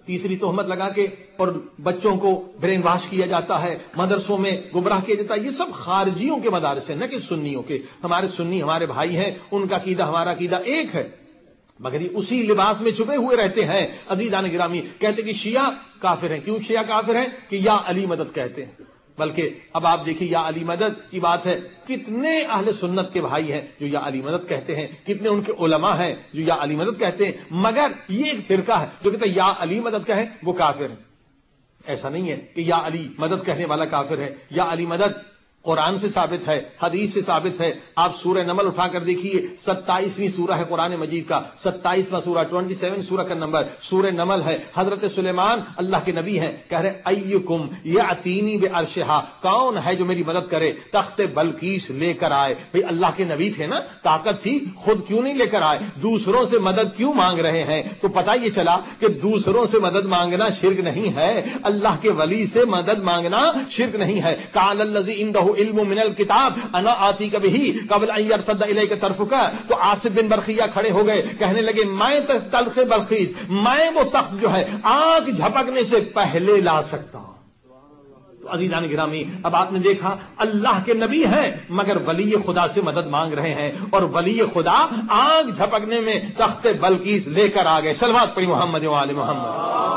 تیسری تہمت لگا کے اور بچوں کو برین واش کیا جاتا ہے، مدرسوں میں گمراہ کیا جاتا ہے. یہ سب خارجیوں کے مدارس ہیں، نہ کہ سنیوں کے. ہمارے سنی ہمارے بھائی ہیں، ان کا عقیدہ ہمارا عقیدہ ایک ہے، مگر یہ اسی لباس میں چھپے ہوئے رہتے ہیں. عزیزان گرامی، کہتے کہ شیعہ کافر ہیں. کیوں شیعہ کافر ہیں؟ کہ یا علی مدد کہتے ہیں. بلکہ اب آپ دیکھیے یا علی مدد کی بات ہے، کتنے اہل سنت کے بھائی ہیں جو یا علی مدد کہتے ہیں، کتنے ان کے علماء ہیں جو یا علی مدد کہتے ہیں. مگر یہ ایک فرقہ ہے جو کہتا ہے یا علی مدد کہے وہ کافر ہے. ایسا نہیں ہے کہ یا علی مدد کہنے والا کافر ہے. یا علی مدد قرآن سے ثابت ہے، حدیث سے ثابت ہے. آپ سورہ نمل اٹھا کر دیکھیے، 27ویں سورہ ہے قرآن مجید کا، 27واں سورہ، 27 سورہ کا نمبر سورہ نمل ہے. حضرت سلیمان اللہ کے نبی ہیں، کہہ رہے ایکم یاتینی بعرشہا، کون ہے جو میری مدد کرے تخت بلقیس لے کر آئے. بھئی اللہ کے نبی تھے نا، طاقت تھی، خود کیوں نہیں لے کر آئے؟ دوسروں سے مدد کیوں مانگ رہے ہیں؟ تو پتہ یہ چلا کہ دوسروں سے مدد مانگنا شرک نہیں ہے، اللہ کے ولی سے مدد مانگنا شرک نہیں ہے. قال الذی عنده علم من الکتاب انا آتیک بہ قبل ان یرتد الیک طرفک. تو عاصف بن برخیہ کھڑے ہو گئے، کہنے لگے میں تلخ بلخیس، میں وہ تخت جو ہے آنکھ جھپکنے سے پہلے لا سکتا ہوں. تو عزیزان گرامی، اب آپ نے دیکھا اللہ کے نبی ہیں مگر ولی خدا سے مدد مانگ رہے ہیں، اور ولی خدا آنکھ جھپکنے میں تخت بلقیس لے کر آ گئے. صلوات پڑھی محمد و آل محمد.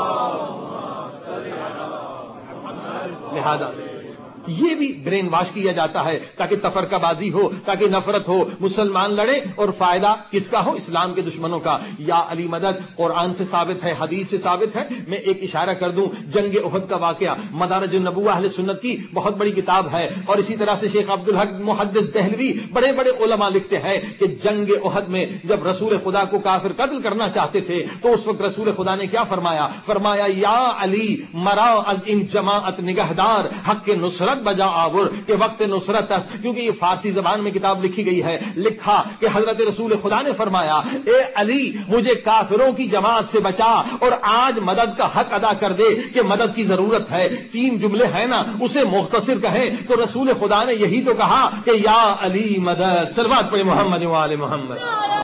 لہذا یہ بھی برین واش کیا جاتا ہے تاکہ تفرقہ بازی ہو، تاکہ نفرت ہو، مسلمان لڑے، اور فائدہ کس کا ہو؟ اسلام کے دشمنوں کا. یا علی مدد قرآن سے ثابت ہے، حدیث سے ثابت ہے. میں ایک اشارہ کر دوں، جنگ احد کا واقعہ مدارج النبوہ اہل سنت کی بہت بڑی کتاب ہے، اور اسی طرح سے شیخ عبدالحق محدث دہلوی بڑے بڑے علماء لکھتے ہیں کہ جنگ احد میں جب رسول خدا کو کافر قتل کرنا چاہتے تھے تو اس وقت رسول خدا نے کیا فرمایا؟ فرمایا یا علی مرا از ان جماعت نگہدار حق کے نصرت بجا آور، کہ وقت نصرت اس، کیونکہ یہ فارسی زبان میں کتاب لکھی گئی ہے. لکھا کہ حضرت رسول خدا نے فرمایا اے علی مجھے کافروں کی جماعت سے بچا اور آج مدد کا حق ادا کر دے کہ مدد کی ضرورت ہے. 3 جملے ہیں نا، اسے مختصر کہیں تو رسول خدا نے یہی تو کہا کہ یا علی مدد. صلوات پڑھیں محمد و آل محمد.